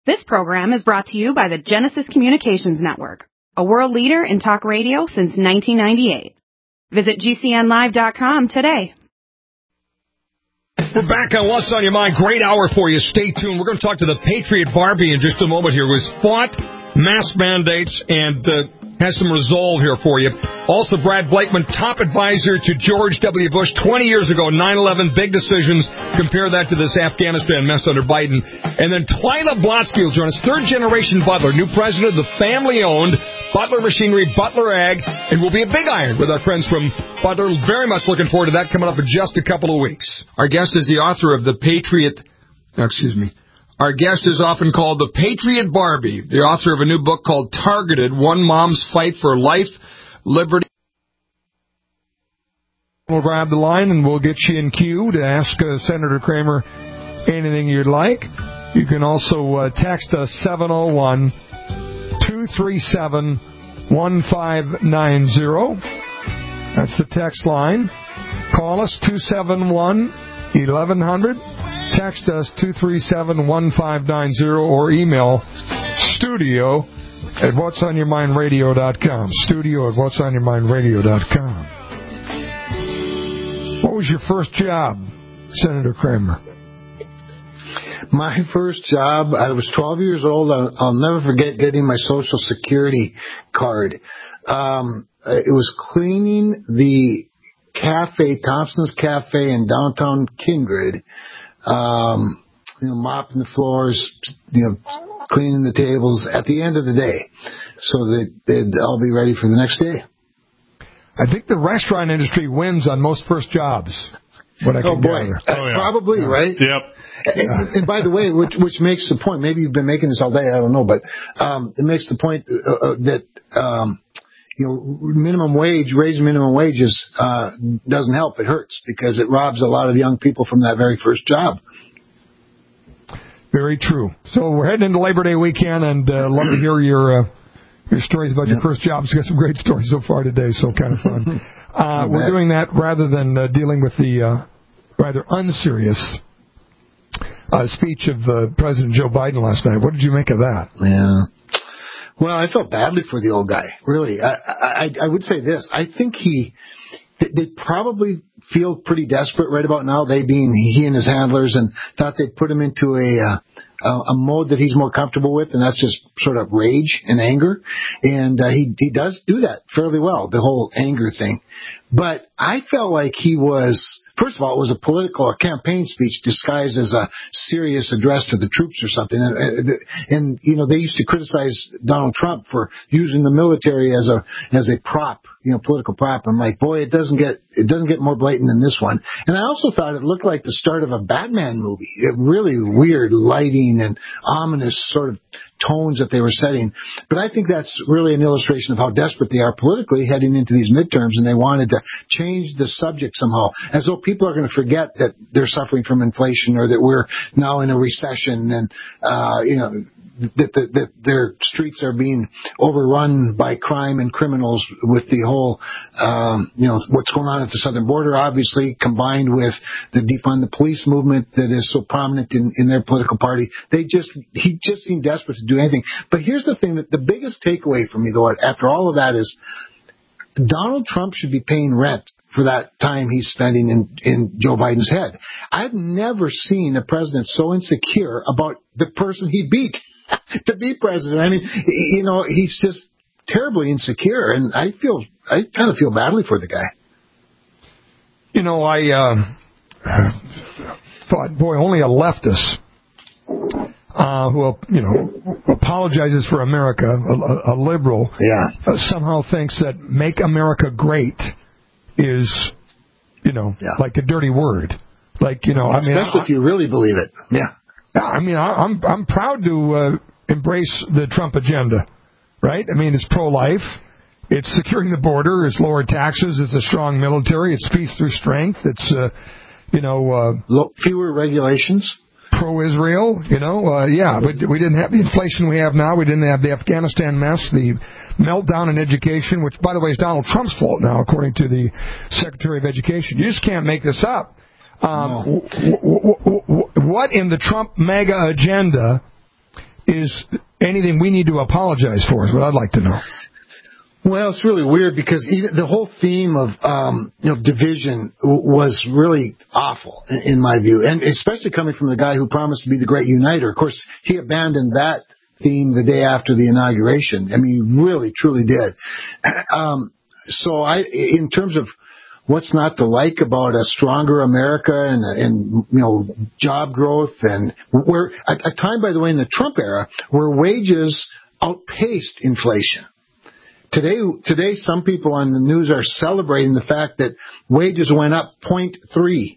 This program is brought to you by the Genesis Communications Network, a world leader in talk radio since 1998. Visit GCNlive.com today. We're back on What's on Your Mind. Great hour for you. Stay tuned. We're going to talk to the Patriot Barbie in just a moment here, who's fought mask mandates and has some resolve here for you. Also, Brad Blakeman, top advisor to George W. Bush 20 years ago, 9/11, big decisions. Compare that to this Afghanistan mess under Biden. And then Twyla Blotsky will join us, third-generation Butler, new president of the family-owned Butler Machinery, Butler Ag, and we'll be a big iron with our friends from Butler. Very much looking forward to that coming up in just a couple of weeks. Our guest is the author of the Patriot... Our guest is often called the Patriot Barbie, the author of a new book called Targeted, One Mom's Fight for Life, Liberty. We'll grab the line and we'll get you in queue to ask Senator Kramer anything you'd like. You can also text us 701-237-1590. That's the text line. Call us 271-1100. Text us 237-1590 or email studio@whatsonyourmindradio.com. Studio@whatsonyourmindradio.com. What was your first job, Senator Kramer? My first job, I was 12 years old. I'll never forget getting my Social Security card. It was cleaning the cafe, Thompson's Cafe in downtown Kindred. Mopping the floors, cleaning the tables at the end of the day so that they'd all be ready for the next day. I think the restaurant industry wins on most first jobs. Probably, right? Yep. And by the way, which makes the point, maybe you've been making this all day, I don't know, but it makes the point that minimum wage, raising minimum wages doesn't help. It hurts because it robs a lot of young people from that very first job. Very true. So we're heading into Labor Day weekend, and love to hear your stories about your first jobs. We've got some great stories so far today, so kind of fun. We're doing that rather than dealing with the rather unserious speech of President Joe Biden last night. What did you make of that? Yeah. Well, I felt badly for the old guy, really. I would say this. I think they probably feel pretty desperate right about now, they being he and his handlers, and thought they'd put him into a mode that he's more comfortable with, and that's just sort of rage and anger. And he does do that fairly well, the whole anger thing. But I felt like he was... First of all, it was a campaign speech disguised as a serious address to the troops or something. And they used to criticize Donald Trump for using the military as a prop, political prop. I'm like, boy, it doesn't get more blatant than this one. And I also thought it looked like the start of a Batman movie. Really weird lighting and ominous sort of tones that they were setting. But I think that's really an illustration of how desperate they are politically heading into these midterms, and they wanted to change the subject somehow, as though people are going to forget that they're suffering from inflation or that we're now in a recession and, that their streets are being overrun by crime and criminals with the whole, what's going on at the southern border, obviously, combined with the defund the police movement that is so prominent in their political party. He just seemed desperate to do anything. But here's the thing, that the biggest takeaway for me, though, after all of that is Donald Trump should be paying rent for that time he's spending in Joe Biden's head. I've never seen a president so insecure about the person he beat to be president. I mean, he's just terribly insecure, and I kind of feel badly for the guy. I thought, boy, only a leftist who apologizes for America, a liberal, somehow thinks that "Make America Great" is, like a dirty word. Especially if you really believe it. Yeah. I mean, I'm proud to embrace the Trump agenda, right? I mean, it's pro-life, it's securing the border, it's lower taxes, it's a strong military, it's peace through strength, it's fewer regulations. Pro-Israel, but we didn't have the inflation we have now. We didn't have the Afghanistan mess, the meltdown in education, which, by the way, is Donald Trump's fault now, according to the Secretary of Education. You just can't make this up. What in the Trump mega agenda is anything we need to apologize for, is what I'd like to know. Well, it's really weird because even the whole theme of division was really awful in my view, and especially coming from the guy who promised to be the great uniter. Of course, he abandoned that theme the day after the inauguration. I mean, he really, truly did. So in terms of what's not to like about a stronger America and job growth, and where a time, by the way, in the Trump era where wages outpaced inflation. Today, some people on the news are celebrating the fact that wages went up 0.3%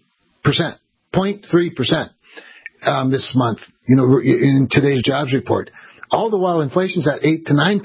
this month, in today's jobs report. All the while inflation's at 8 to 9%.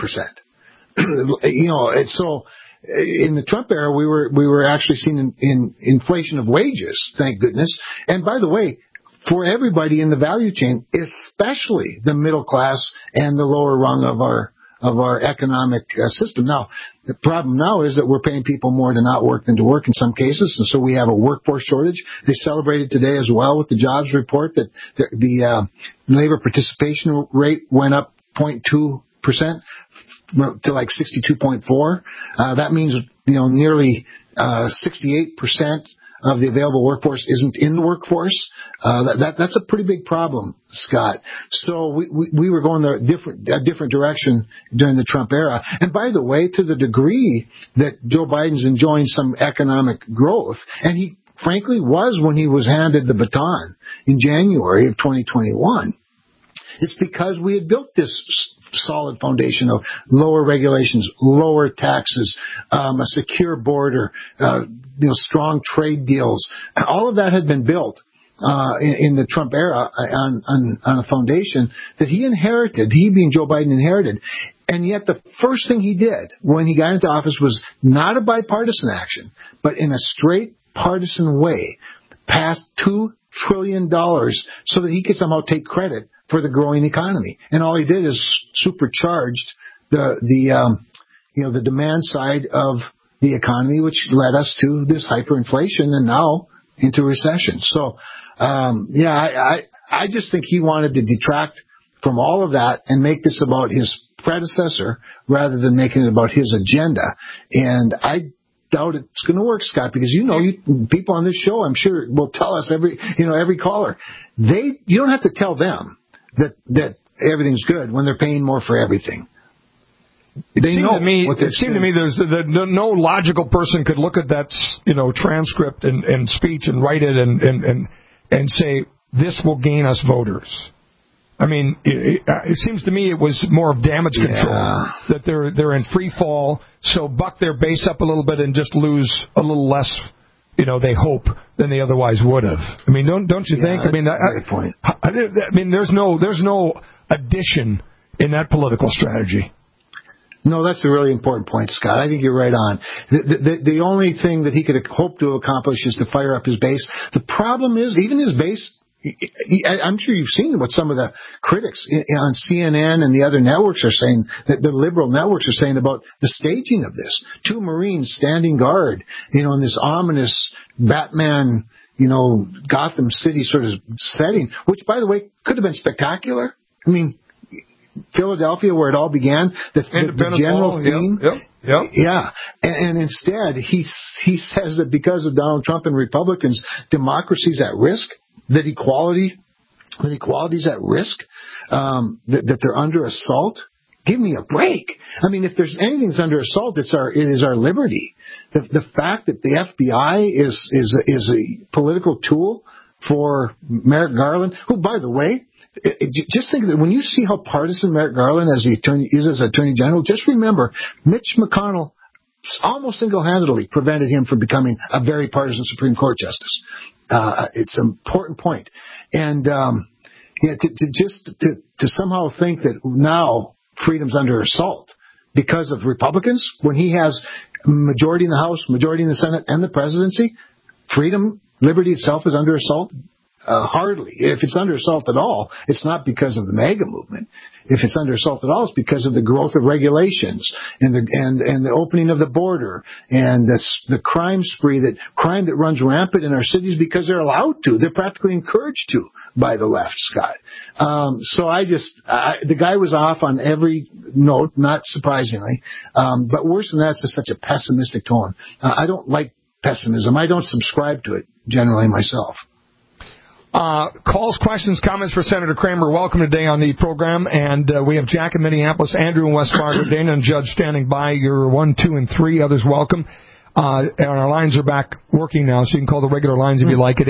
So in the Trump era, we were actually seeing in inflation of wages, thank goodness. And by the way, for everybody in the value chain, especially the middle class and the lower rung of our economic system. Now, the problem now is that we're paying people more to not work than to work in some cases, and so we have a workforce shortage. They celebrated today as well with the jobs report that the labor participation rate went up 0.2% to like 62.4. That means nearly 68% of the available workforce isn't in the workforce. That's a pretty big problem, Scott. So we were going a different direction during the Trump era. And by the way, to the degree that Joe Biden's enjoying some economic growth, and he frankly was when he was handed the baton in January of 2021, it's because we had built this solid foundation of lower regulations, lower taxes, a secure border, strong trade deals. All of that had been built in the Trump era on a foundation that he inherited. He, being Joe Biden, inherited. And yet the first thing he did when he got into office was not a bipartisan action, but in a straight partisan way, passed $2 trillion so that he could somehow take credit for the growing economy. And all he did is supercharged the demand side of the economy, which led us to this hyperinflation and now into recession. So, I just think he wanted to detract from all of that and make this about his predecessor rather than making it about his agenda. And I doubt it's going to work, Scott, because people on this show, I'm sure, will tell us every caller. You don't have to tell them that everything's good when they're paying more for everything. It seemed to me there's no logical person could look at that transcript and speech and write it and say this will gain us voters. I mean, it seems to me it was more of damage control, that they're in free fall, so buck their base up a little bit and just lose a little less, they hope, than they otherwise would have. I mean, don't you think? That's a great point. I mean, there's no addition in that political strategy. No, that's a really important point, Scott. I think you're right on. The only thing that he could hope to accomplish is to fire up his base. The problem is, even his base, I'm sure you've seen what some of the critics on CNN and the other networks are saying, that the liberal networks are saying about the staging of this. 2 Marines standing guard, in this ominous Batman, Gotham City sort of setting, which, by the way, could have been spectacular. I mean, Philadelphia, where it all began, the general theme. Yep. Yeah. And instead, he says that because of Donald Trump and Republicans, democracy's at risk, that equality's at risk, that they're under assault. Give me a break. I mean, if there's anything's under assault, it is our liberty. The fact that the FBI is a political tool for Merrick Garland, who, by the way, just think that when you see how partisan Merrick Garland as Attorney General, just remember Mitch McConnell almost single-handedly prevented him from becoming a very partisan Supreme Court justice. It's an important point. And to somehow think that now freedom's under assault because of Republicans, when he has majority in the House, majority in the Senate, and the presidency, liberty itself is under assault. Hardly. If it's under assault at all, it's not because of the MAGA movement. If it's under assault at all, it's because of the growth of regulations and the opening of the border and the crime that runs rampant in our cities because they're allowed to. They're practically encouraged to by the left, Scott. So the guy was off on every note, not surprisingly. But worse than that, it's just such a pessimistic tone. I don't like pessimism. I don't subscribe to it generally myself. Calls, questions, comments for Senator Kramer. Welcome today on the program. And we have Jack in Minneapolis, Andrew in West Fargo, Dana and Judge standing by. You're 1, 2, and 3. Others welcome. And our lines are back working now, so you can call the regular lines if you like at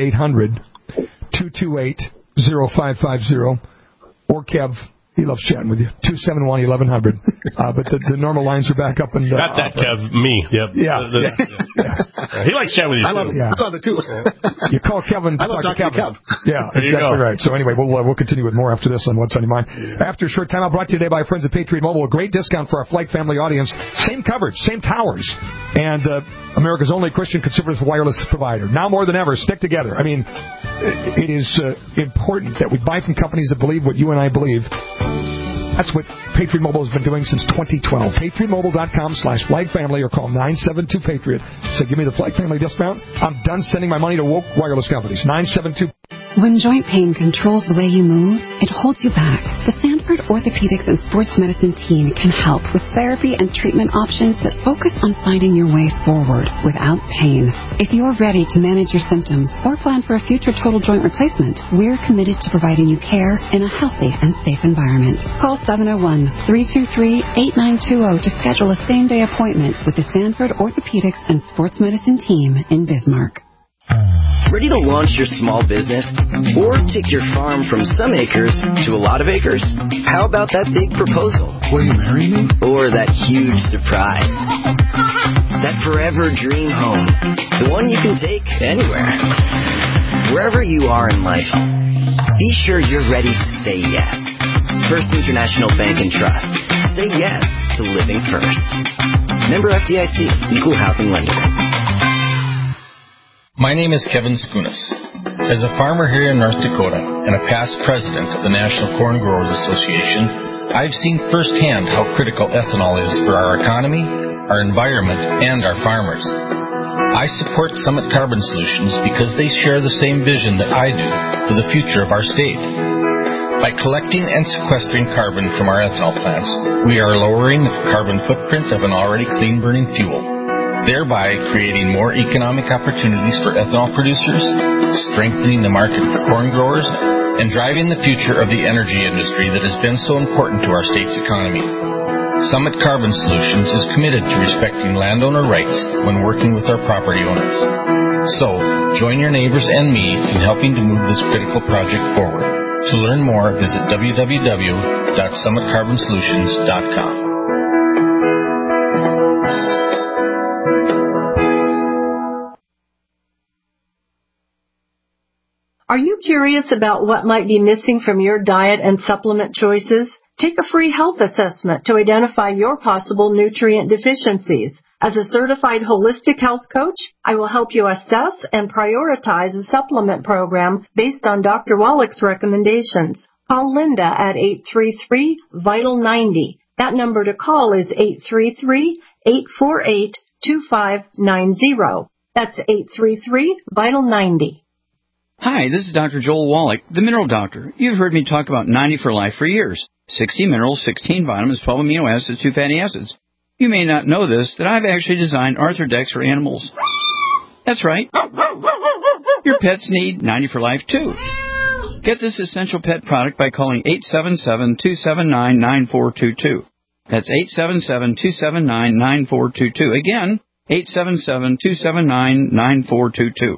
800-228-0550. Or Kev. He loves chatting with you. 271-1100. But the normal lines are back up. And not that Kev, me. Yep. Yeah. He likes chatting with you, too. I love it, too. You call Kevin to talk to Kevin. Yeah, exactly right. So anyway, we'll continue with more after this on What's on Your Mind. After a short time, I'll brought to you today by our friends at Patriot Mobile. A great discount for our Flight family audience. Same coverage, same towers. And America's only Christian conservative wireless provider. Now more than ever, stick together. I mean, it is important that we buy from companies that believe what you and I believe. That's what Patriot Mobile has been doing since 2012. PatriotMobile.com/FlagFamily or call 972-PATRIOT. So give me the Flag Family discount. I'm done sending my money to woke wireless companies. 972. When joint pain controls the way you move, it holds you back. The Sanford Orthopedics and Sports Medicine team can help with therapy and treatment options that focus on finding your way forward without pain. If you're ready to manage your symptoms or plan for a future total joint replacement, we're committed to providing you care in a healthy and safe environment. Call 701-323-8920 to schedule a same-day appointment with the Sanford Orthopedics and Sports Medicine team in Bismarck. Ready to launch your small business? Or take your farm from some acres to a lot of acres? How about that big proposal? Will you marry me? Or that huge surprise? That forever dream home. The one you can take anywhere. Wherever you are in life, be sure you're ready to say yes. First International Bank and Trust. Say yes to living first. Member FDIC, Equal Housing Lender. My name is Kevin Skunas. As a farmer here in North Dakota and a past president of the National Corn Growers Association, I've seen firsthand how critical ethanol is for our economy, our environment, and our farmers. I support Summit Carbon Solutions because they share the same vision that I do for the future of our state. By collecting and sequestering carbon from our ethanol plants, we are lowering the carbon footprint of an already clean-burning fuel, thereby creating more economic opportunities for ethanol producers, strengthening the market for corn growers, and driving the future of the energy industry that has been so important to our state's economy. Summit Carbon Solutions is committed to respecting landowner rights when working with our property owners. So, join your neighbors and me in helping to move this critical project forward. To learn more, visit www.summitcarbonsolutions.com. Are you curious about what might be missing from your diet and supplement choices? Take a free health assessment to identify your possible nutrient deficiencies. As a certified holistic health coach, I will help you assess and prioritize a supplement program based on Dr. Wallach's recommendations. Call Linda at 833-VITAL-90. That number to call is 833-848-2590. That's 833-VITAL-90. Hi, this is Dr. Joel Wallach, the Mineral Doctor. You've heard me talk about 90 for Life for years. 60 minerals, 16 vitamins, 12 amino acids, 2 fatty acids. You may not know this, that I've actually designed Arthrodex for animals. That's right. Your pets need 90 for Life, too. Get this essential pet product by calling 877-279-9422. That's 877-279-9422. Again, 877-279-9422.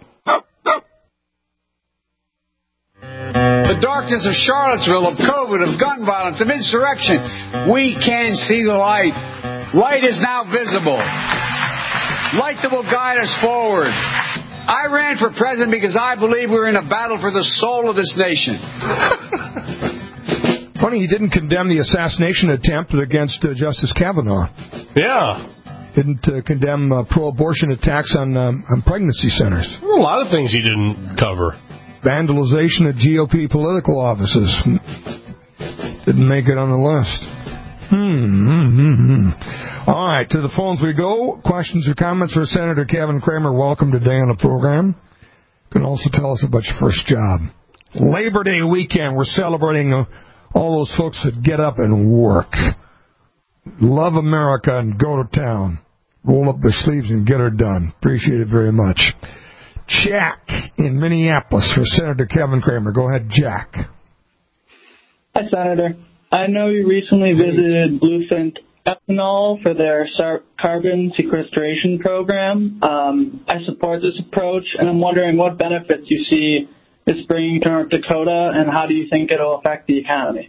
The darkness of Charlottesville, of COVID, of gun violence, of insurrection. We can see the light. Light is now visible. Light that will guide us forward. I ran for president because I believe we're in a battle for the soul of this nation. Funny, he didn't condemn the assassination attempt against Justice Kavanaugh. Yeah. Didn't condemn pro-abortion attacks on pregnancy centers. A lot of things he didn't cover. vandalization of GOP political offices. Didn't make it on the list. All right, to the phones we go. Questions or comments for Senator Kevin Cramer? Welcome today on the program. You can also tell us about your first job. Labor Day weekend, we're celebrating all those folks that get up and work. Love America and go to town. Roll up their sleeves and get her done. Appreciate it very much. Jack in Minneapolis for Senator Kevin Cramer. Go ahead, Jack. Hi, Senator. I know you recently visited Bluefin Ethanol for their carbon sequestration program. I support this approach, and I'm wondering what benefits you see this bringing to North Dakota, and how do you think it'll affect the economy?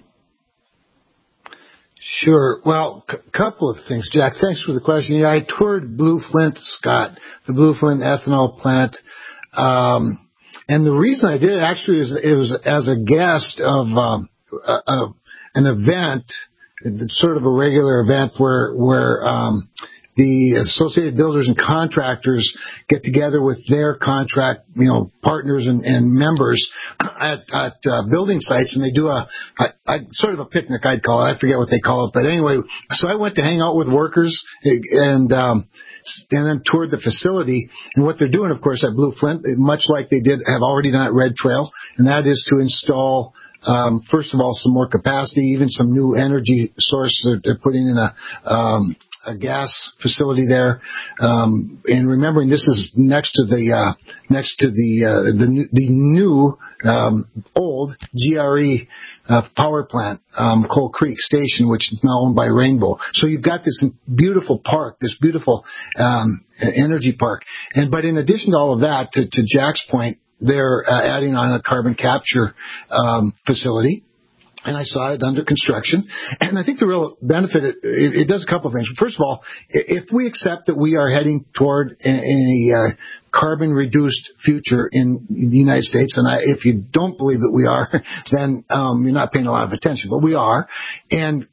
Sure. Well, couple of things, Jack. Thanks for the question. Yeah, I toured Blue Flint, Scott, the Blue Flint ethanol plant. And the reason I did it actually is it was as a guest of an event, sort of a regular event where the Associated Builders and Contractors get together with their contract, partners and members at building sites, and they do a sort of a picnic, I'd call it. I forget what they call it, but anyway, so I went to hang out with workers and then toured the facility. And what they're doing, of course, at Blue Flint, much like they have already done at Red Trail, and that is to install first of all, some more capacity, even some new energy source. They're putting in a gas facility there, and remembering this is next to the new old GRE power plant, Coal Creek Station, which is now owned by Rainbow. So you've got this beautiful park, this beautiful energy park, but in addition to all of that, to Jack's point, they're adding on a carbon capture facility. And I saw it under construction. And I think the real benefit, it does a couple of things. First of all, if we accept that we are heading toward a carbon-reduced future in the United States, and if you don't believe that we are, then you're not paying a lot of attention. But we are. And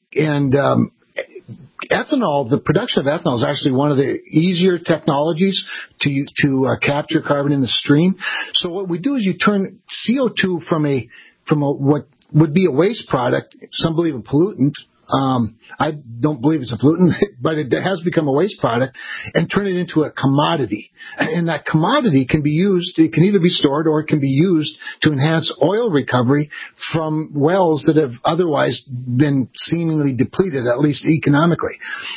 ethanol, the production of ethanol is actually one of the easier technologies to capture carbon in the stream. So what we do is you turn CO2 from what would be a waste product, some believe a pollutant. I don't believe it's a pollutant, but it has become a waste product, and turn it into a commodity. And that commodity can be used, it can either be stored or it can be used to enhance oil recovery from wells that have otherwise been seemingly depleted, at least economically.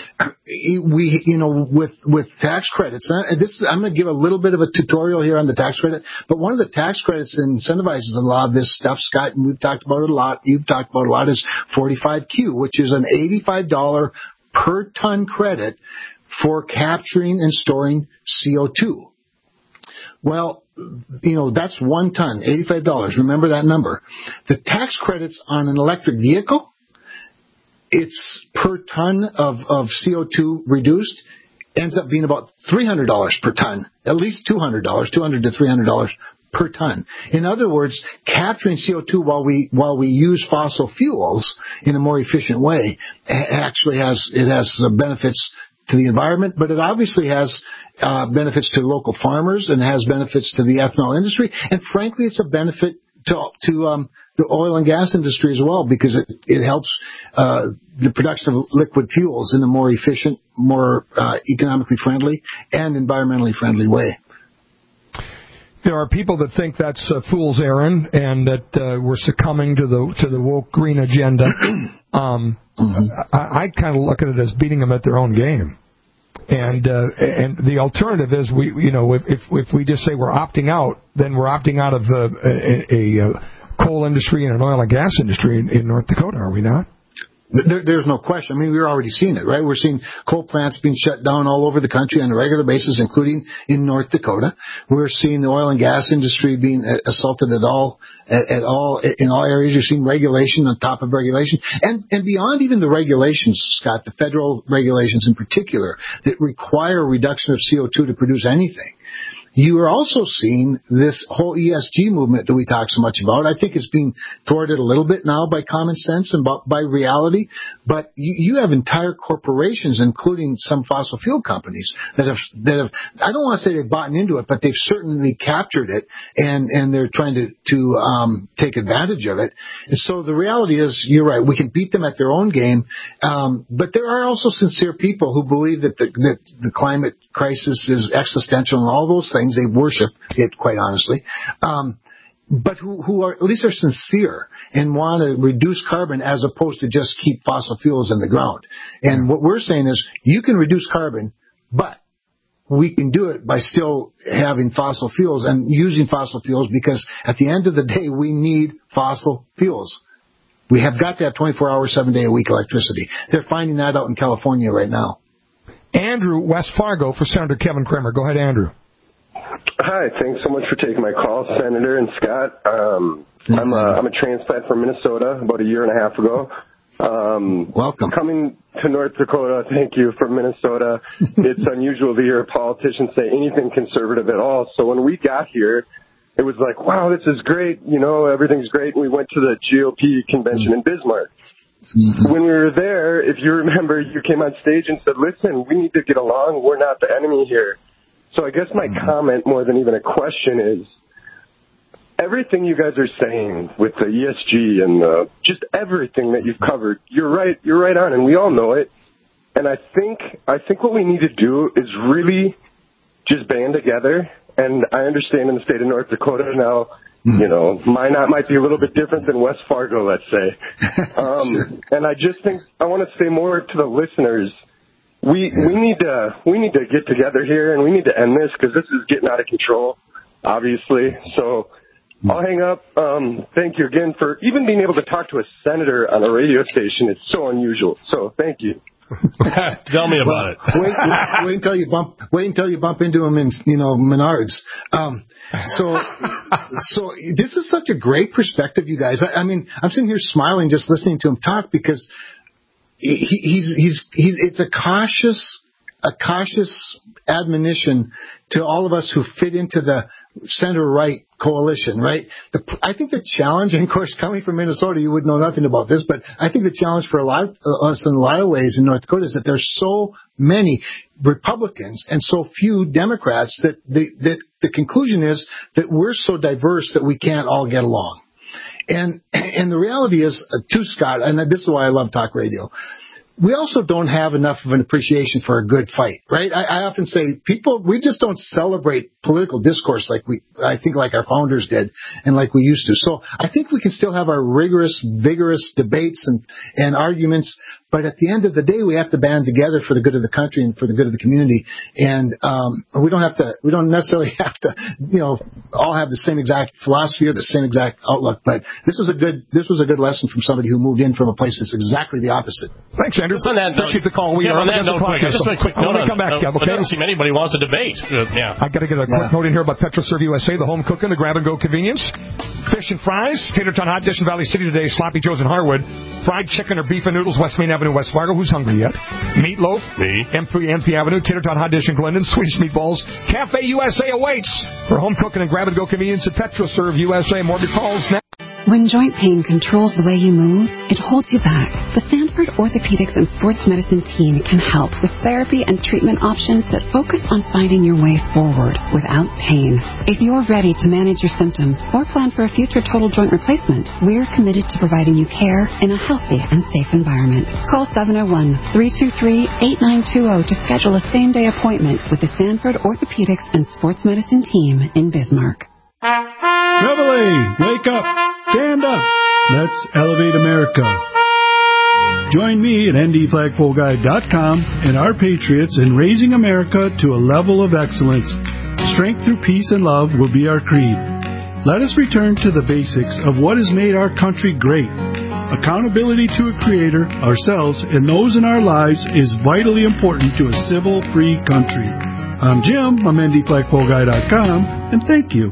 With tax credits, I'm going to give a little bit of a tutorial here on the tax credit, but one of the tax credits that incentivizes a lot of this stuff, Scott, and we've talked about it a lot, you've talked about it a lot, is 45Q, which is an $85 per ton credit for capturing and storing CO2. Well, that's 1 ton, $85. Remember that number. The tax credits on an electric vehicle, it's per ton of CO2 reduced, ends up being about $300 per ton, at least $200 to $300 per ton. In other words, capturing CO2 while we use fossil fuels in a more efficient way actually has benefits to the environment, but it obviously has benefits to local farmers and has benefits to the ethanol industry, and frankly, it's a benefit to the oil and gas industry as well, because it helps the production of liquid fuels in a more efficient, more economically friendly and environmentally friendly way. There are people that think that's a fool's errand and that we're succumbing to the woke green agenda. I kind of look at it as beating them at their own game. And the alternative is if we just say we're opting out, then we're opting out of a coal industry and an oil and gas industry in North Dakota, are we not? There's no question. I mean, we're already seeing it, right? We're seeing coal plants being shut down all over the country on a regular basis, including in North Dakota. We're seeing the oil and gas industry being assaulted in all areas. You're seeing regulation on top of regulation, and beyond even the regulations, Scott, the federal regulations in particular that require a reduction of CO2 to produce anything. you are also seeing this whole ESG movement that we talk so much about. I think it's being thwarted a little bit now by common sense and by reality. But you have entire corporations, including some fossil fuel companies, that have I don't want to say they've bought into it, but they've certainly captured it, and they're trying to take advantage of it. And so the reality is, you're right, we can beat them at their own game, but there are also sincere people who believe that the climate crisis is existential and all those things. They worship it, quite honestly. But who are, at least are sincere and want to reduce carbon as opposed to just keep fossil fuels in the ground. And what we're saying is, you can reduce carbon, but we can do it by still having fossil fuels and using fossil fuels, because at the end of the day, we need fossil fuels. We have got to have 24-hour, 7-day-a-week electricity. They're finding that out in California right now. Andrew, West Fargo, for Senator Kevin Cramer. Go ahead, Andrew. Hi, thanks so much for taking my call, Senator and Scott. I'm a transplant from Minnesota about a year and a half ago. Welcome. Coming to North Dakota, thank you, from Minnesota. It's unusual to hear a politician say anything conservative at all. So when we got here, it was like, wow, this is great. You know, everything's great. And we went to the GOP convention in Bismarck. Mm-hmm. When we were there, if you remember, you came on stage and said, listen, we need to get along. We're not the enemy here. So I guess my comment, more than even a question, is everything you guys are saying with the ESG and just everything that you've covered, you're right on, and we all know it. And I think what we need to do is really just band together. And I understand in the state of North Dakota now, you know, Minot might be a little bit different than West Fargo, let's say. And I just think I want to say more to the listeners. We need to get together here, and we need to end this, because this is getting out of control, obviously. So I'll hang up. Thank you again for even being able to talk to a senator on a radio station. It's so unusual. So thank you. Tell me about it. Wait until you bump into him in, Menards. So this is such a great perspective, you guys. I mean, I'm sitting here smiling just listening to him talk, because it's a cautious admonition to all of us who fit into the center-right coalition, right? I think the challenge, and of course, coming from Minnesota, you would know nothing about this, but I think the challenge for us in a lot of ways in North Dakota is that there's so many Republicans and so few Democrats that the conclusion is that we're so diverse that we can't all get along. And the reality is, to Scott, and this is why I love talk radio, we also don't have enough of an appreciation for a good fight, right? I often say we just don't celebrate political discourse like our founders did and like we used to. So I think we can still have our rigorous, vigorous debates and arguments, but at the end of the day, we have to band together for the good of the country and for the good of the community. And we don't necessarily have to, all have the same exact philosophy or the same exact outlook. But this was a good lesson from somebody who moved in from a place that's exactly the opposite. Thanks, Andrew. Appreciate the call. We are on the clock. Just a quick note. Come back. Okay. It doesn't seem anybody wants a debate. I got to get a quick note in here about PetroServe USA, the home cooking, the grab-and-go convenience. Fish and fries, Taterton Hot Dish in Valley City today, Sloppy Joe's in Harwood, fried chicken or beef and noodles, West Main Avenue, West Fargo. Who's hungry yet? Meatloaf, me. M3 Avenue, Taterton Hot Dish in Glendon, Swedish meatballs. Cafe USA awaits for home cooking and grab-and-go convenience at PetroServe USA. More of your calls now. When joint pain controls the way you move, it holds you back. The Sanford Orthopedics and Sports Medicine team can help with therapy and treatment options that focus on finding your way forward without pain. If you're ready to manage your symptoms or plan for a future total joint replacement, we're committed to providing you care in a healthy and safe environment. Call 701-323-8920 to schedule a same-day appointment with the Sanford Orthopedics and Sports Medicine team in Bismarck. Reveille, wake up, stand up. Let's elevate America. Join me at ndflagpoleguy.com and our patriots in raising America to a level of excellence. Strength through peace and love will be our creed. Let us return to the basics of what has made our country great. Accountability to a creator, ourselves, and those in our lives is vitally important to a civil, free country. I'm Jim, I'm ndflagpoleguy.com, and thank you.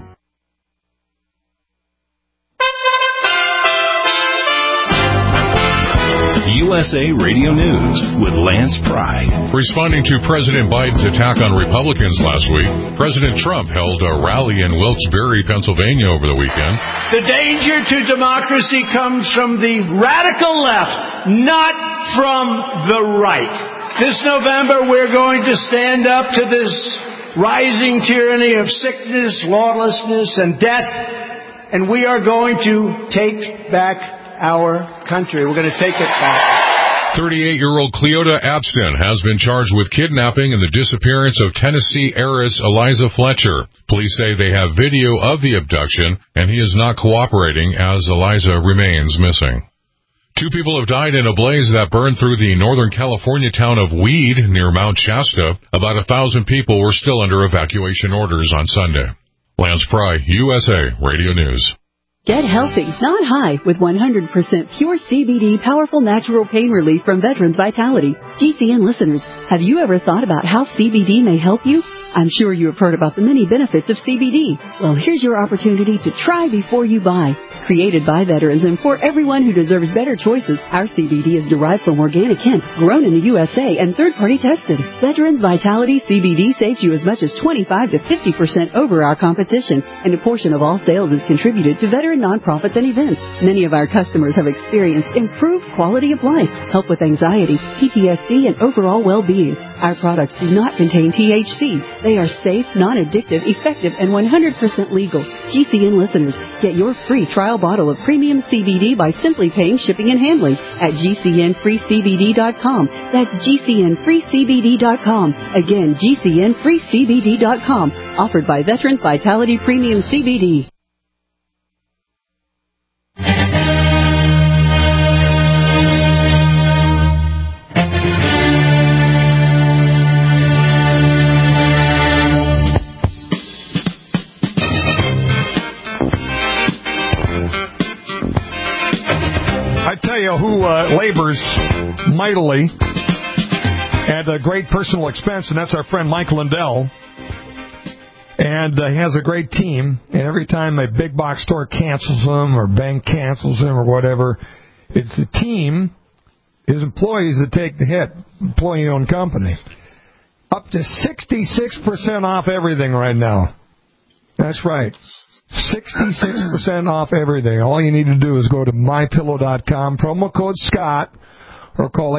USA Radio News with Lance Pry. Responding to President Biden's attack on Republicans last week, President Trump held a rally in Wilkes-Barre, Pennsylvania over the weekend. The danger to democracy comes from the radical left, not from the right. This November, we're going to stand up to this rising tyranny of sickness, lawlessness, and death, and we are going to take back our country. We're going to take it back. 38-year-old Cleota Abston has been charged with kidnapping and the disappearance of Tennessee heiress Eliza Fletcher. Police say they have video of the abduction, and he is not cooperating as Eliza remains missing. 2 people have died in a blaze that burned through the Northern California town of Weed near Mount Shasta. About 1,000 people were still under evacuation orders on Sunday. Lance Pry, USA Radio News. Get healthy, not high, with 100% pure CBD powerful natural pain relief from Veterans Vitality. GCN listeners, have you ever thought about how CBD may help you? I'm sure you have heard about the many benefits of CBD. Well, here's your opportunity to try before you buy. Created by veterans and for everyone who deserves better choices, our CBD is derived from organic hemp, grown in the USA, and third-party tested. Veterans Vitality CBD saves you as much as 25 to 50% over our competition, and a portion of all sales is contributed to veteran nonprofits and events. Many of our customers have experienced improved quality of life, help with anxiety, PTSD, and overall well-being. Our products do not contain THC. They are safe, non-addictive, effective, and 100% legal. GCN listeners, get your free trial bottle of premium CBD by simply paying shipping and handling at GCNFreeCBD.com. That's GCNFreeCBD.com. Again, GCNFreeCBD.com. Offered by Veterans Vitality Premium CBD. I tell you who labors mightily at a great personal expense, and that's our friend Mike Lindell. And he has a great team, and every time a big box store cancels them or bank cancels them or whatever, it's the team, his employees that take the hit, employee-owned company. Up to 66% off everything right now. That's right. 66% off everything. All you need to do is go to MyPillow.com, promo code Scott, or call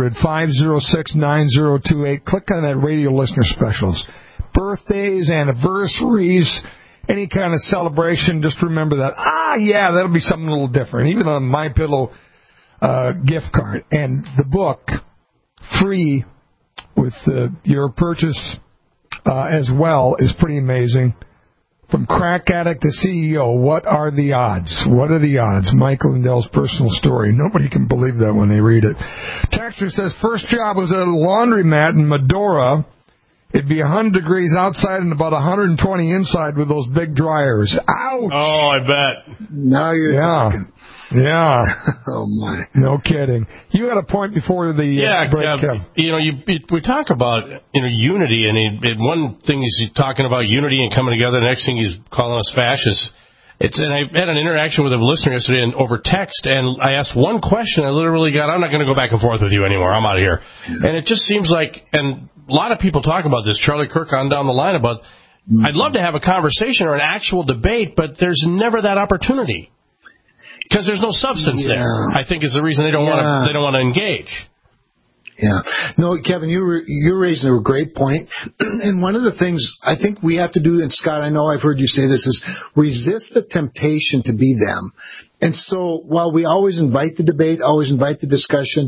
800-506-9028. Click on that radio listener specials. Birthdays, anniversaries, any kind of celebration, just remember that. Yeah, that'll be something a little different. Even on MyPillow gift card. And the book, free with your purchase as well, is pretty amazing. From crack addict to CEO, what are the odds? What are the odds? Michael Lindell's personal story. Nobody can believe that when they read it. Texter says, first job was at a laundromat in Medora. It'd be 100 degrees outside and about 120 inside with those big dryers. Ouch! Oh, I bet. Now you're talking. Yeah. Oh, my. No kidding. You had a point before the break, Kev. We talk about unity, and one thing he's talking about unity and coming together. The next thing he's calling us fascists. And I had an interaction with a listener yesterday over text, and I asked one question. I literally got, I'm not going to go back and forth with you anymore. I'm out of here. Yeah. And it just seems like, and a lot of people talk about this, Charlie Kirk on down the line about, I'd love to have a conversation or an actual debate, but there's never that opportunity. Because there's no substance there, I think, is the reason they don't want to engage. Yeah. No, Kevin, you're raising a great point. And one of the things I think we have to do, and Scott, I know I've heard you say this, is resist the temptation to be them. And so while we always invite the debate, always invite the discussion,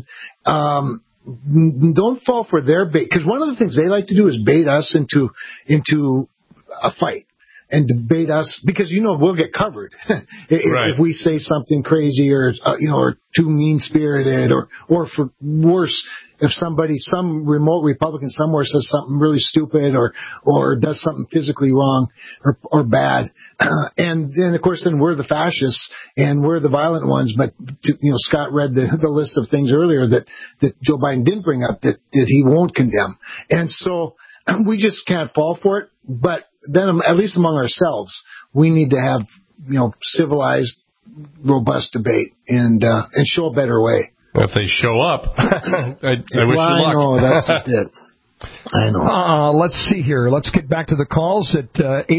don't fall for their bait. Because one of the things they like to do is bait us into a fight. And debate us, because we'll get covered if we say something crazy or too mean spirited, or for worse, if some remote Republican somewhere says something really stupid or does something physically wrong or bad, and then of course we're the fascists and we're the violent ones. But Scott read the list of things earlier that Joe Biden didn't bring up that he won't condemn, and so we just can't fall for it. But then, at least among ourselves, we need to have, civilized, robust debate and show a better way. If they show up, I wish you luck. I know, that's just it. I know. Let's see here. Let's get back to the calls at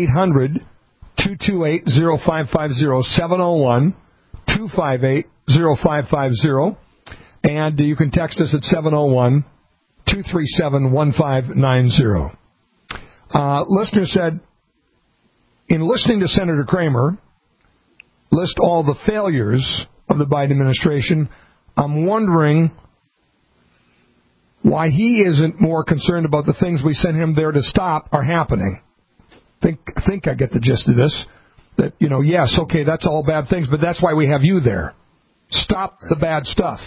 800-228-0550, 701-258-0550. And you can text us at 701-237-1590. Listener said, in listening to Senator Kramer list all the failures of the Biden administration, I'm wondering why he isn't more concerned about the things we sent him there to stop are happening. I think I get the gist of this. That, yes, okay, that's all bad things, but that's why we have you there. Stop the bad stuff.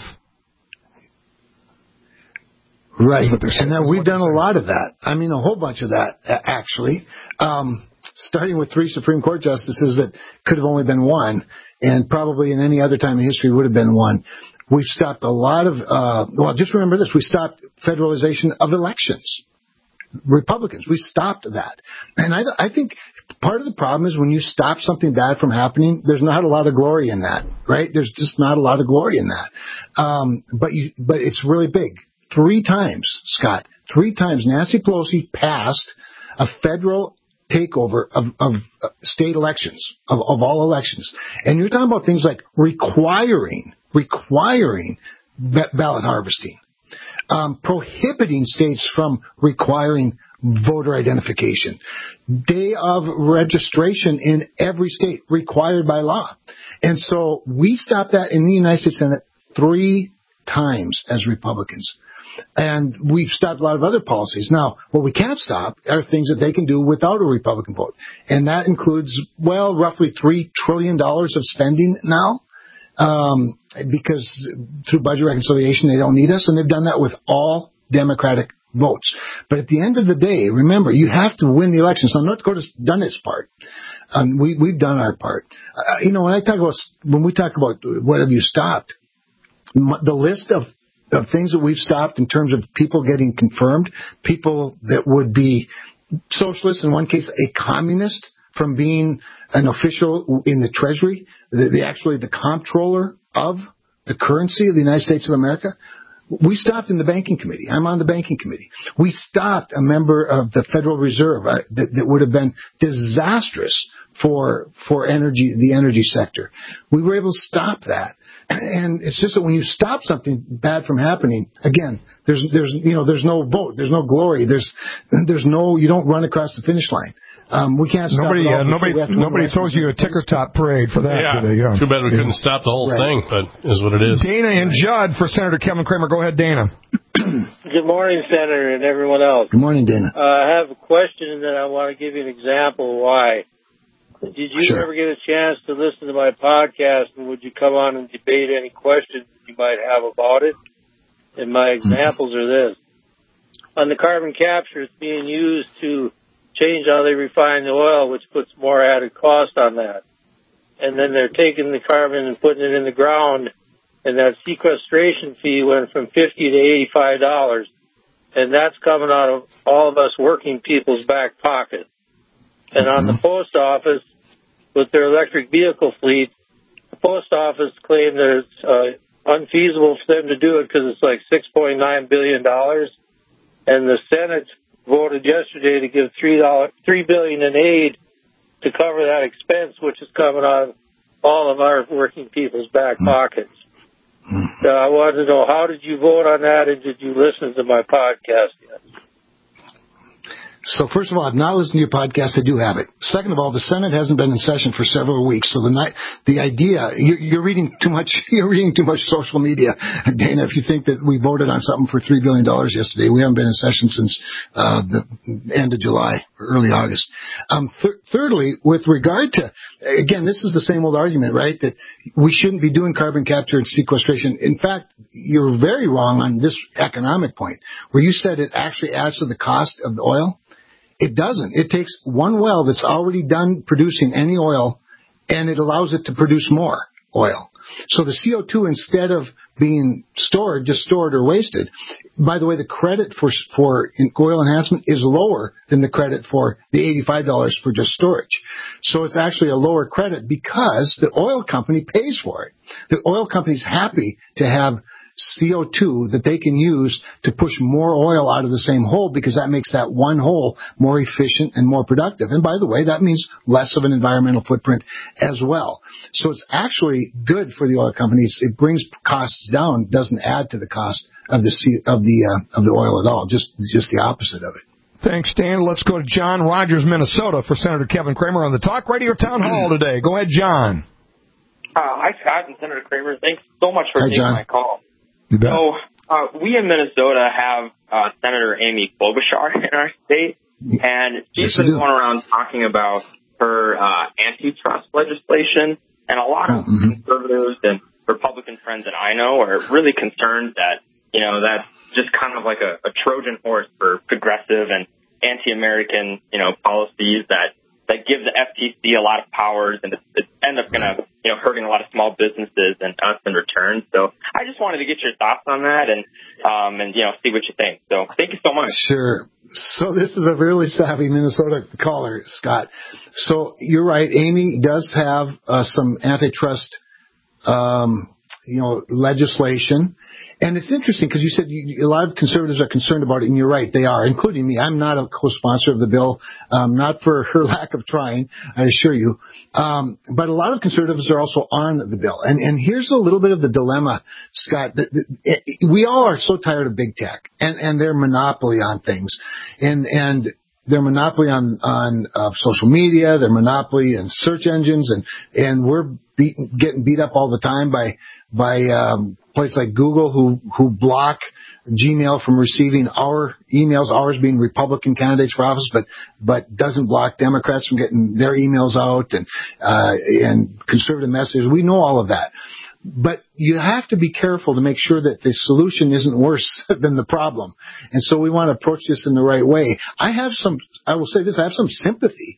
Right. And then we've done a lot of that. I mean, a whole bunch of that, actually. Starting with 3 Supreme Court justices that could have only been one, and probably in any other time in history would have been one. We've stopped a lot of, just remember this, we stopped federalization of elections. Republicans, we stopped that. And I think part of the problem is when you stop something bad from happening, there's not a lot of glory in that, right? There's just not a lot of glory in that. But it's really big. 3 times, Scott, 3 times Nancy Pelosi passed a federal takeover of state elections, of all elections. And you're talking about things like requiring ballot harvesting, prohibiting states from requiring voter identification, day of registration in every state required by law. And so we stopped that in the United States Senate 3 times as Republicans. And we've stopped a lot of other policies. Now, what we can't stop are things that they can do without a Republican vote. And that includes, roughly $3 trillion of spending now, because through budget reconciliation, they don't need us. And they've done that with all Democratic votes. But at the end of the day, remember, you have to win the elections. Now, North Dakota's done its part. We've done our part. When we talk about what have you stopped, the list of things that we've stopped in terms of people getting confirmed, people that would be socialists, in one case a communist, from being an official in the Treasury, the comptroller of the currency of the United States of America. We stopped in the banking committee. I'm on the banking committee. We stopped a member of the Federal Reserve that would have been disastrous for the energy sector. We were able to stop that. And it's just that when you stop something bad from happening, again, there's no vote, there's no glory, you don't run across the finish line. We can't stop nobody throws you a ticker top parade for that. Yeah. Too bad we couldn't stop the whole thing, but is what it is. Dana and Judd for Senator Kevin Kramer. Go ahead, Dana. Good morning, Senator, and everyone else. Good morning, Dana. I have a question, and then I want to give you an example of why. Did you ever get a chance to listen to my podcast, and would you come on and debate any questions you might have about it? And my examples are this. On the carbon capture, it's being used to change how they refine the oil, which puts more added cost on that. And then they're taking the carbon and putting it in the ground, and that sequestration fee went from $50 to $85. And that's coming out of all of us working people's back pocket. And on the post office, with their electric vehicle fleet, the post office claimed that it's unfeasible for them to do it because it's like $6.9 billion. And the Senate voted yesterday to give $3 billion in aid to cover that expense, which is coming out of all of our working people's back pockets. So I wanted to know, how did you vote on that, and did you listen to my podcast yet? So first of all, I've not listened to your podcast. I do have it. Second of all, the Senate hasn't been in session for several weeks. So the idea, you're reading too much social media, Dana. If you think that we voted on something for $3 billion yesterday, we haven't been in session since the end of July or early August. Thirdly, with regard to, again, this is the same old argument, right? That we shouldn't be doing carbon capture and sequestration. In fact, you're very wrong on this economic point, where you said it actually adds to the cost of the oil. It doesn't. It takes one well that's already done producing any oil, and it allows it to produce more oil. So the CO2, instead of being stored or wasted, by the way, the credit for oil enhancement is lower than the credit for the $85 for just storage. So it's actually a lower credit because the oil company pays for it. The oil company's happy to have CO2 that they can use to push more oil out of the same hole, because that makes that one hole more efficient and more productive. And by the way, that means less of an environmental footprint as well. So it's actually good for the oil companies. It brings costs down, doesn't add to the cost of the oil at all, just the opposite of it. Thanks, Dan. Let's go to John Rogers, Minnesota, for Senator Kevin Cramer on the Talk Radio Town Hall today. Go ahead, John. Hi, Scott and Senator Cramer. Thanks so much for taking John. my call. You bet. So we in Minnesota have Senator Amy Klobuchar in our state, and she's been going around talking about her antitrust legislation, and a lot of conservatives and Republican friends that I know are really concerned that, that's just kind of like a Trojan horse for progressive and anti-American, policies that give the FTC a lot of powers, and it ends up going to, hurting a lot of small businesses and us in return. So I just wanted to get your thoughts on that and see what you think. So thank you so much. Sure. So this is a really savvy Minnesota caller, Scott. So you're right. Amy does have some antitrust, legislation. And it's interesting because you said a lot of conservatives are concerned about it, and you're right, they are, including me. I'm not a co-sponsor of the bill, not for her lack of trying, I assure you. But a lot of conservatives are also on the bill. And here's a little bit of the dilemma, Scott. We all are so tired of big tech and their monopoly on things. And their monopoly on social media, their monopoly in search engines, and we're getting beat up all the time by places like Google who block Gmail from receiving our emails, ours being Republican candidates for office, but doesn't block Democrats from getting their emails out, and conservative messages. We know all of that. But you have to be careful to make sure that the solution isn't worse than the problem. And so we want to approach this in the right way. I will say this, I have some sympathy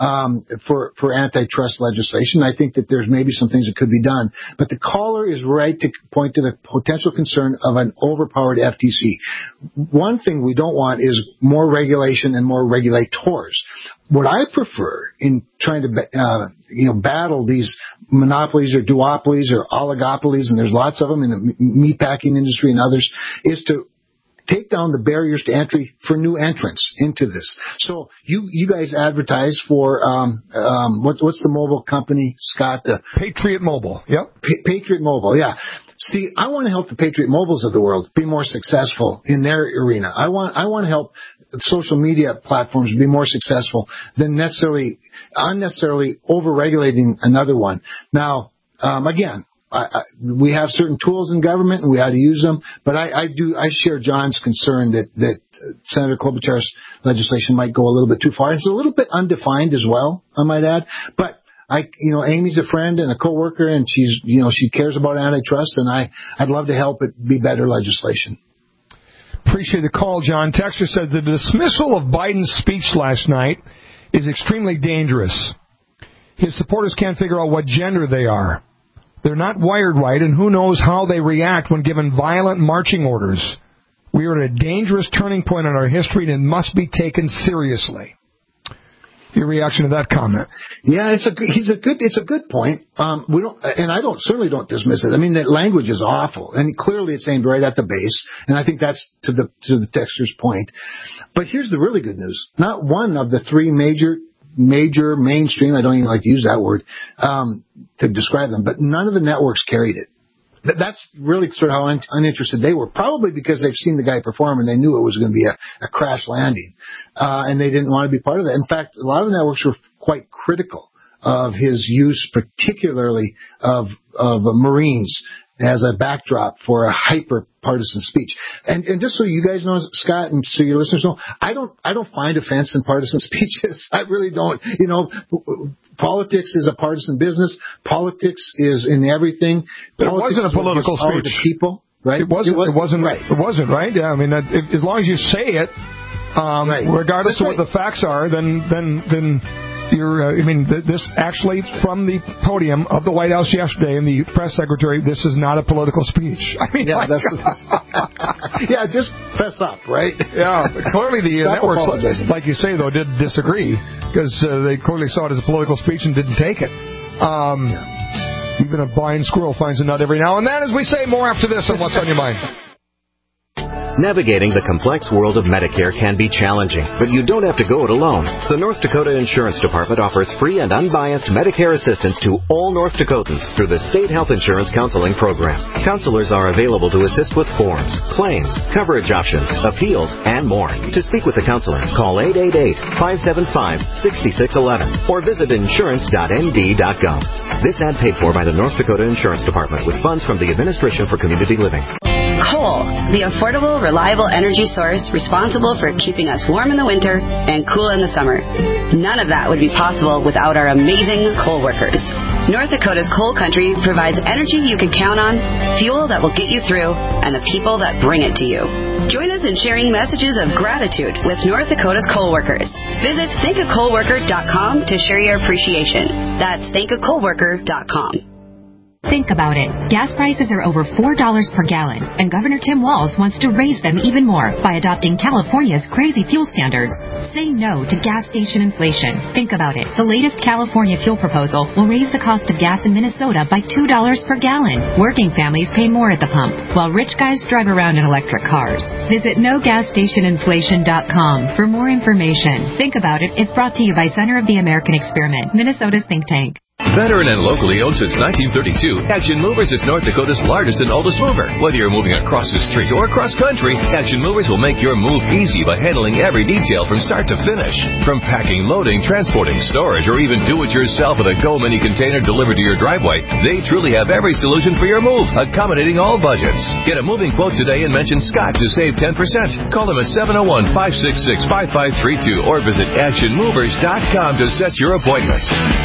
for antitrust legislation. I think that there's maybe some things that could be done. But the caller is right to point to the potential concern of an overpowered FTC. One thing we don't want is more regulation and more regulators. What I prefer in trying to battle these monopolies or duopolies or oligopolies, and there's lots of them in the meatpacking industry and others, is to take down the barriers to entry for new entrants into this. So you guys advertise for what's the mobile company, Scott? Patriot Mobile. Yep. Patriot Mobile. Yeah. See, I want to help the Patriot Mobiles of the world be more successful in their arena. I want to help social media platforms be more successful than unnecessarily over-regulating another one. Now, again, we have certain tools in government and we ought to use them, but I share John's concern that Senator Klobuchar's legislation might go a little bit too far. It's a little bit undefined as well, I might add, but Amy's a friend and a coworker, and she cares about antitrust, and I'd love to help it be better legislation. Appreciate the call, John. Texter said the dismissal of Biden's speech last night is extremely dangerous. His supporters can't figure out what gender they are. They're not wired right, and who knows how they react when given violent marching orders. We are at a dangerous turning point in our history, and it must be taken seriously. Your reaction to that comment? Yeah, it's a good point. I certainly don't dismiss it. I mean, that language is awful, and clearly it's aimed right at the base, and I think that's to the texter's point. But here's the really good news: not one of the three major mainstream, I don't even like to use that word to describe them, but none of the networks carried it. That's really sort of how uninterested they were, probably because they've seen the guy perform and they knew it was going to be a crash landing, and they didn't want to be part of that. In fact, a lot of the networks were quite critical of his use, particularly of Marines, as a backdrop for a hyper-partisan speech. And just so you guys know, Scott, and so your listeners know, I don't find offense in partisan speeches. I really don't. Politics is a partisan business. Politics is in everything. It wasn't a political speech. To people, right? It wasn't right. It wasn't, right? Yeah, I mean, as long as you say it, regardless of what the facts are, then you're, this actually, from the podium of the White House yesterday, and the press secretary, this is not a political speech. Just fess up, right? Yeah, clearly the networks, like you say, though, did disagree, because they clearly saw it as a political speech and didn't take it. Even a blind squirrel finds a nut every now and then. As we say, more after this on What's on Your Mind. Navigating the complex world of Medicare can be challenging, but you don't have to go it alone. The North Dakota Insurance Department offers free and unbiased Medicare assistance to all North Dakotans through the State Health Insurance Counseling Program. Counselors are available to assist with forms, claims, coverage options, appeals, and more. To speak with a counselor, call 888-575-6611 or visit insurance.nd.gov. This ad paid for by the North Dakota Insurance Department with funds from the Administration for Community Living. Coal, the affordable, reliable energy source responsible for keeping us warm in the winter and cool in the summer. None of that would be possible without our amazing coal workers. North Dakota's coal country provides energy you can count on, fuel that will get you through, and the people that bring it to you. Join us in sharing messages of gratitude with North Dakota's coal workers. Visit thankacoalworker.com to share your appreciation. That's thankacoalworker.com. Think about it. Gas prices are over $4 per gallon, and Governor Tim Walz wants to raise them even more by adopting California's crazy fuel standards. Say no to gas station inflation. Think about it. The latest California fuel proposal will raise the cost of gas in Minnesota by $2 per gallon. Working families pay more at the pump, while rich guys drive around in electric cars. Visit nogasstationinflation.com for more information. Think about it. It's brought to you by Center of the American Experiment, Minnesota's think tank. Veteran and locally owned since 1932, Action Movers is North Dakota's largest and oldest mover. Whether you're moving across the street or across country, Action Movers will make your move easy by handling every detail from start to finish. From packing, loading, transporting, storage, or even do-it-yourself with a Go Mini container delivered to your driveway, they truly have every solution for your move, accommodating all budgets. Get a moving quote today and mention Scott to save 10%. Call them at 701-566-5532 or visit actionmovers.com to set your appointment.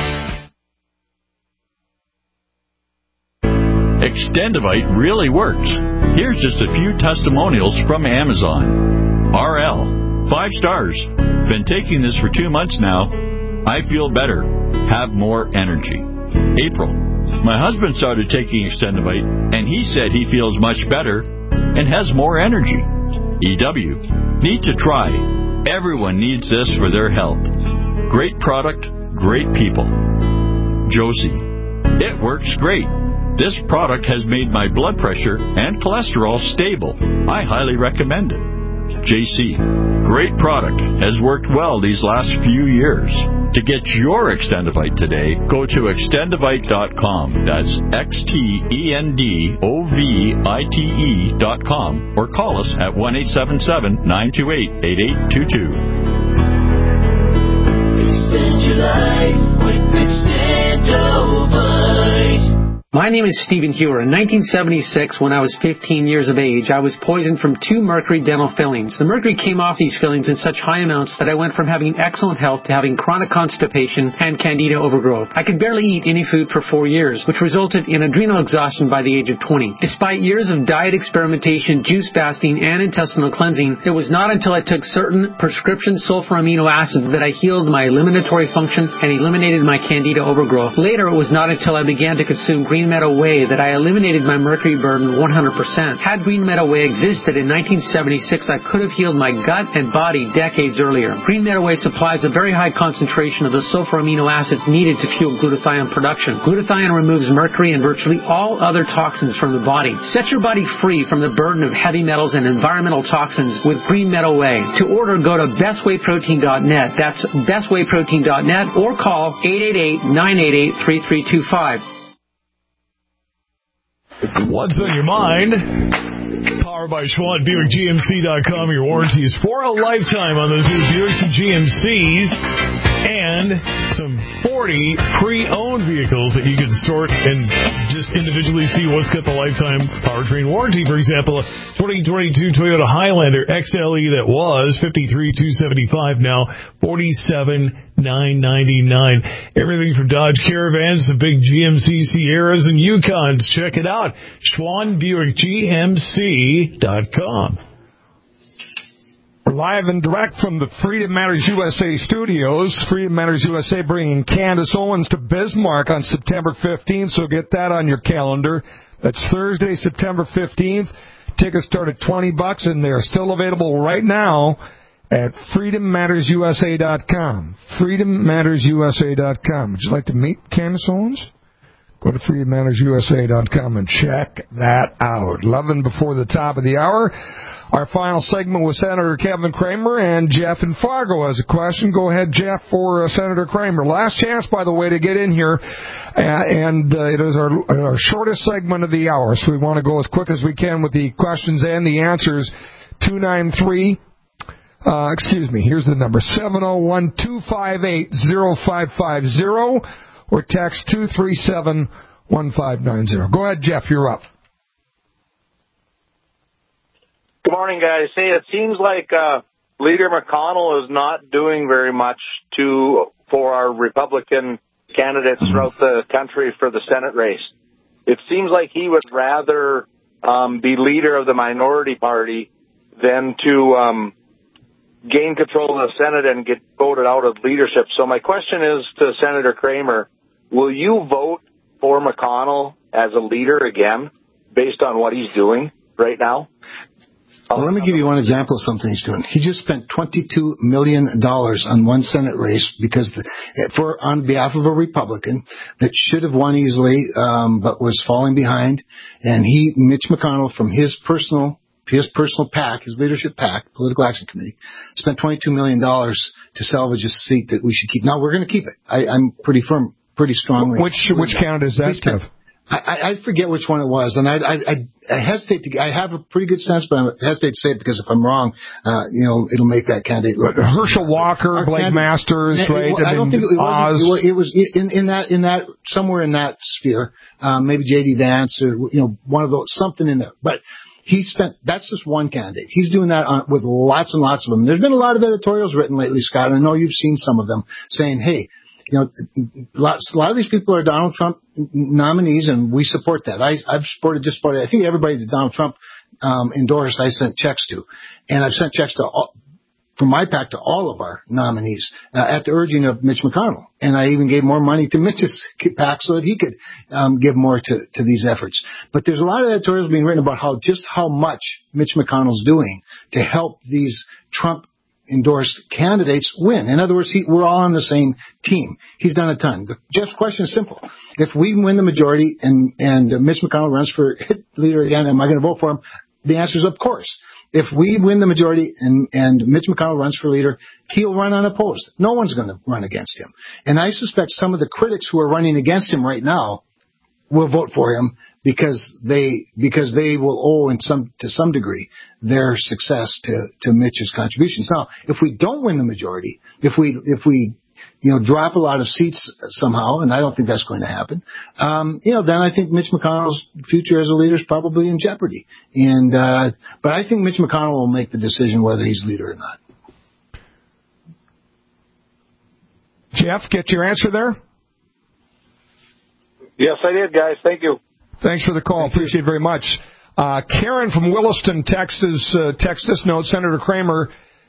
Extendivite really works. Here's just a few testimonials from Amazon. RL, 5 stars. Been taking this for 2 months now. I feel better. Have more energy. April, my husband started taking Extendivite, and he said he feels much better and has more energy. EW, need to try. Everyone needs this for their health. Great product, great people. Josie, it works great. This product has made my blood pressure and cholesterol stable. I highly recommend it. JC, great product. Has worked well these last few years. To get your Extendivite today, go to extendivite.com. That's XTENDOVITE.com or call us at 1-877-928-8822. Extend your life with Extendovite. My name is Stephen Hewer. In 1976, when I was 15 years of age, I was poisoned from 2 mercury dental fillings. The mercury came off these fillings in such high amounts that I went from having excellent health to having chronic constipation and candida overgrowth. I could barely eat any food for 4 years, which resulted in adrenal exhaustion by the age of 20. Despite years of diet experimentation, juice fasting, and intestinal cleansing, it was not until I took certain prescription sulfur amino acids that I healed my eliminatory function and eliminated my candida overgrowth. Later, it was not until I began to consume Green Meadow Whey that I eliminated my mercury burden 100%. Had Green Meadow Whey existed in 1976, I could have healed my gut and body decades earlier. Green Meadow Whey supplies a very high concentration of the sulfur amino acids needed to fuel glutathione production. Glutathione removes mercury and virtually all other toxins from the body. Set your body free from the burden of heavy metals and environmental toxins with Green Meadow Whey. To order, go to bestwayprotein.net. That's bestwayprotein.net or call 888-988-3325. What's on your mind? Powered by Schwann Buick GMC.com. Your warranties for a lifetime on those new Buicks and GMCs. And some 40 pre-owned vehicles that you can sort and just individually see what's got the lifetime powertrain warranty. For example, a 2022 Toyota Highlander XLE that was $53,275, now $47,999. Everything from Dodge Caravans to big GMC Sierras and Yukons. Check it out. SchwannBuickGMC.com. We're live and direct from the Freedom Matters USA studios. Freedom Matters USA bringing Candace Owens to Bismarck on September 15th, so get that on your calendar. That's Thursday, September 15th. Tickets start at $20, and they're still available right now at freedommattersusa.com. freedommattersusa.com. Would you like to meet Candace Owens? Go to freeadmanageusa.com and check that out. 11 before the top of the hour. Our final segment with Senator Kevin Cramer, and Jeff in Fargo has a question. Go ahead, Jeff, for Senator Cramer. Last chance, by the way, to get in here, and it is our shortest segment of the hour, so we want to go as quick as we can with the questions and the answers. 293, here's the number, 701-258-0550, or text 237-1590. Go ahead, Jeff, you're up. Good morning, guys. Hey, it seems like Leader McConnell is not doing very much for our Republican candidates throughout the country for the Senate race. It seems like he would rather be leader of the minority party than to gain control of the Senate and get voted out of leadership. So my question is to Senator Cramer, will you vote for McConnell as a leader again based on what he's doing right now? Well, let me give you one example of something he's doing. He just spent $22 million on one Senate race on behalf of a Republican that should have won easily, but was falling behind. And Mitch McConnell, from his personal PAC, his leadership PAC, Political Action Committee, spent $22 million to salvage a seat that we should keep. Now, we're going to keep it. I'm pretty strongly. Which candidate is that, Kev? I forget which one it was, and I hesitate to. I have a pretty good sense, but I hesitate to say it because if I'm wrong, it'll make that candidate look. Herschel Walker, Blake Masters, right? I don't think it was. It was in that somewhere in that sphere. Maybe J.D. Vance or one of those, something in there. But that's just one candidate. He's doing that with lots and lots of them. There's been a lot of editorials written lately, Scott, and I know you've seen some of them saying, hey, a lot of these people are Donald Trump nominees, and we support that. I've supported just about, I think everybody that Donald Trump endorsed, I sent checks to. And I've sent checks from my PAC to all of our nominees at the urging of Mitch McConnell. And I even gave more money to Mitch's PAC so that he could give more to these efforts. But there's a lot of editorials being written about how much Mitch McConnell's doing to help these Trump endorsed candidates win. In other words, we're all on the same team. He's done a ton. Jeff's question is simple. If we win the majority and Mitch McConnell runs for leader again, am I going to vote for him? The answer is of course. If we win the majority and Mitch McConnell runs for leader, he'll run unopposed. No one's going to run against him. And I suspect some of the critics who are running against him right now will vote for him because they will owe to some degree their success to Mitch's contributions. Now, if we don't win the majority, if we drop a lot of seats somehow, and I don't think that's going to happen, then I think Mitch McConnell's future as a leader is probably in jeopardy. But I think Mitch McConnell will make the decision whether he's leader or not. Jeff, get your answer there? Yes, I did, guys. Thank you. Thanks for the call. Appreciate it very much. Karen from Williston texts this note, Senator Cramer,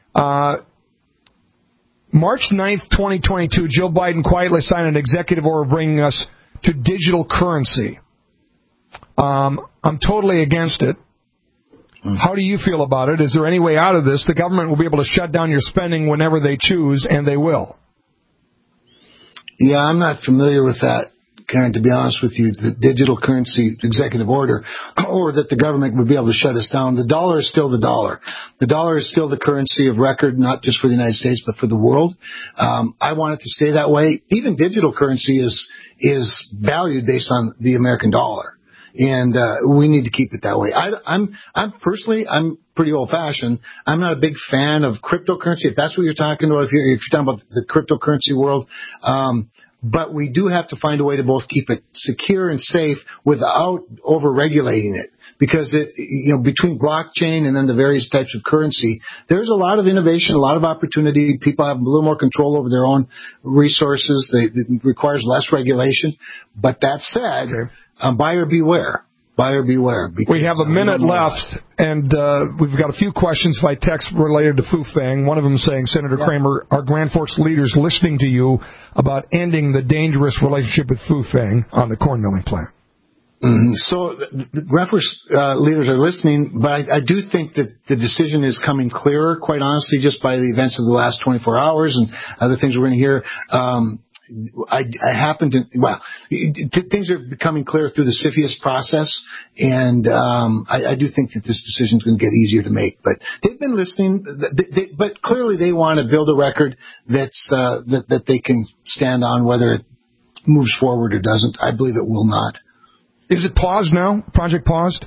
March 9th, 2022, Joe Biden quietly signed an executive order bringing us to digital currency. I'm totally against it. How do you feel about it? Is there any way out of this? The government will be able to shut down your spending whenever they choose, and they will. Yeah, I'm not familiar with that, Karen, to be honest with you, the digital currency executive order, or that the government would be able to shut us down. The dollar is still the dollar. The dollar is still the currency of record, not just for the United States, but for the world. I want it to stay that way. Even digital currency is valued based on the American dollar. And we need to keep it that way. I'm personally pretty old-fashioned. I'm not a big fan of cryptocurrency, if that's what you're talking about, if you're talking about the cryptocurrency world. But we do have to find a way to both keep it secure and safe without over-regulating it. Because between blockchain and then the various types of currency, there's a lot of innovation, a lot of opportunity. People have a little more control over their own resources. It requires less regulation. But that said, buyer beware. Buyer beware. We have a minute left, and we've got a few questions by text related to Fufang. One of them saying, Senator Cramer, are Grand Forks leaders listening to you about ending the dangerous relationship with Fufang on the corn milling plant? So the Grand Forks leaders are listening, but I do think that the decision is coming clearer, quite honestly, just by the events of the last 24 hours and other things we're going to hear. I happen to, things are becoming clear through the CFIUS process, and I do think that this decision is going to get easier to make. But they've been listening, but clearly they want to build a record that's that they can stand on, whether it moves forward or doesn't. I believe it will not. Is it paused now? Project paused?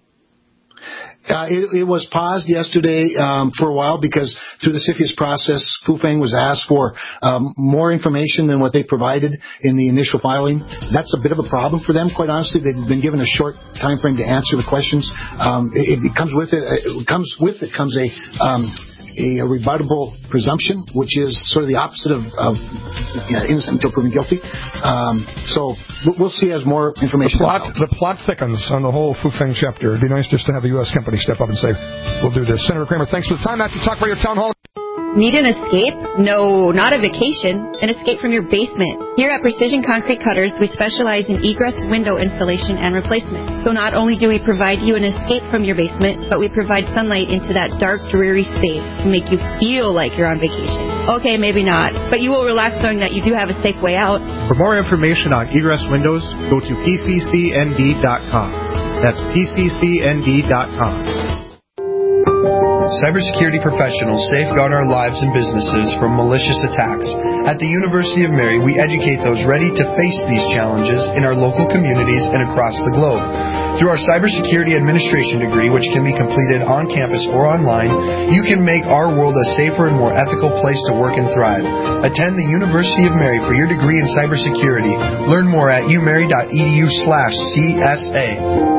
It was paused yesterday for a while because through the CFIUS process, Fufeng was asked for more information than what they provided in the initial filing. That's a bit of a problem for them, quite honestly. They've been given a short time frame to answer the questions. It comes with it comes a rebuttable presumption, which is sort of the opposite of innocent until proven guilty. So we'll see as more information. The plot thickens on the whole Fufeng chapter. It'd be nice just to have a U.S. company step up and say, we'll do this. Senator Kramer, thanks for the time. That's the Talk Radio Town Hall. Need an escape? No, not a vacation. An escape from your basement. Here at Precision Concrete Cutters, we specialize in egress window installation and replacement. So not only do we provide you an escape from your basement, but we provide sunlight into that dark, dreary space to make you feel like you're on vacation. Okay, maybe not, but you will relax knowing that you do have a safe way out. For more information on egress windows, go to pccnd.com. That's pccnd.com. Cybersecurity professionals safeguard our lives and businesses from malicious attacks. At the University of Mary, we educate those ready to face these challenges in our local communities and across the globe. Through our cybersecurity administration degree, which can be completed on campus or online, you can make our world a safer and more ethical place to work and thrive. Attend the University of Mary for your degree in cybersecurity. Learn more at umary.edu/CSA.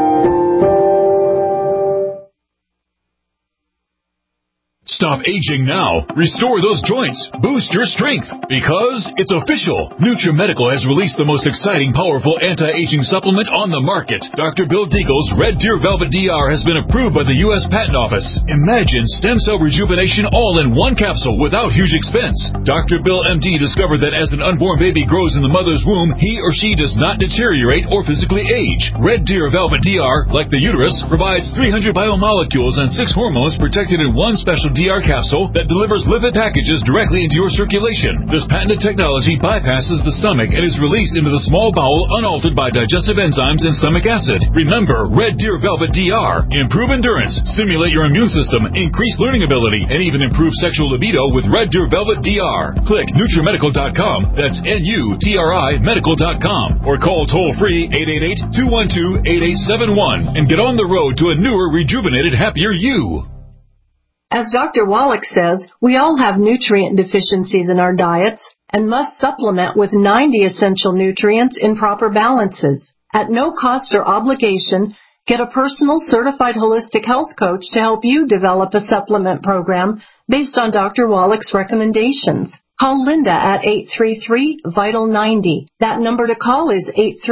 Stop aging now. Restore those joints. Boost your strength. Because it's official. NutriMedical has released the most exciting, powerful anti-aging supplement on the market. Dr. Bill Deagle's Red Deer Velvet DR has been approved by the U.S. Patent Office. Imagine stem cell rejuvenation all in one capsule without huge expense. Dr. Bill MD discovered that as an unborn baby grows in the mother's womb, he or she does not deteriorate or physically age. Red Deer Velvet DR, like the uterus, provides 300 biomolecules and 6 hormones protected in one special DR capsule that delivers lipid packages directly into your circulation. This patented technology bypasses the stomach and is released into the small bowel unaltered by digestive enzymes and stomach acid. Remember, Red Deer Velvet DR. Improve endurance, stimulate your immune system, increase learning ability, and even improve sexual libido with Red Deer Velvet DR. Click NutriMedical.com. That's NUTRI Medical.com. Or call toll-free 888-212-8871 and get on the road to a newer, rejuvenated, happier you. As Dr. Wallach says, we all have nutrient deficiencies in our diets and must supplement with 90 essential nutrients in proper balances. At no cost or obligation, get a personal certified holistic health coach to help you develop a supplement program based on Dr. Wallach's recommendations. Call Linda at 833-VITAL-90. That number to call is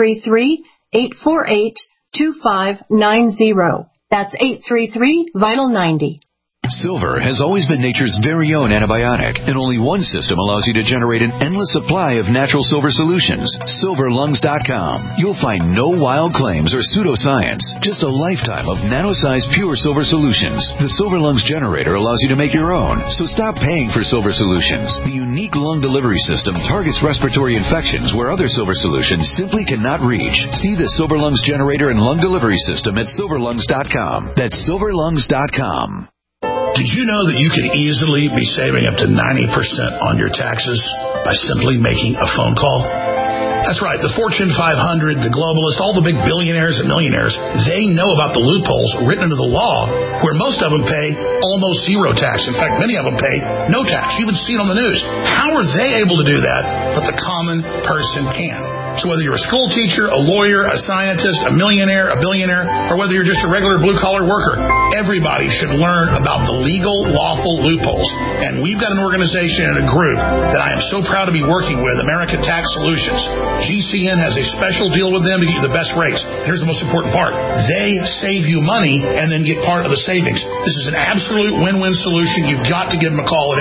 833-848-2590. That's 833-VITAL-90. Silver has always been nature's very own antibiotic, and only one system allows you to generate an endless supply of natural silver solutions. SilverLungs.com. You'll find no wild claims or pseudoscience, just a lifetime of nano-sized pure silver solutions. The Silver Lungs generator allows you to make your own, so stop paying for silver solutions. The unique lung delivery system targets respiratory infections where other silver solutions simply cannot reach. See the Silver Lungs generator and lung delivery system at SilverLungs.com. That's SilverLungs.com. Did you know that you could easily be saving up to 90% on your taxes by simply making a phone call? That's right. The Fortune 500, the globalists, all the big billionaires and millionaires, they know about the loopholes written into the law where most of them pay almost zero tax. In fact, many of them pay no tax. You even see it on the news. How are they able to do that, but the common person can't? So whether you're a school teacher, a lawyer, a scientist, a millionaire, a billionaire, or whether you're just a regular blue-collar worker, everybody should learn about the legal, lawful loopholes. And we've got an organization and a group that I am so proud to be working with, America Tax Solutions. GCN has a special deal with them to get you the best rates. Here's the most important part. They save you money and then get part of the savings. This is an absolute win-win solution. You've got to give them a call at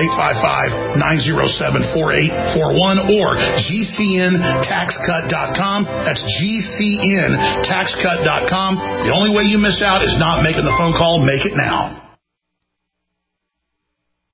855-907-4841 or GCNTaxCut.com. That's GCNTaxCut.com. The only way you miss out is not making the phone call. Make it now.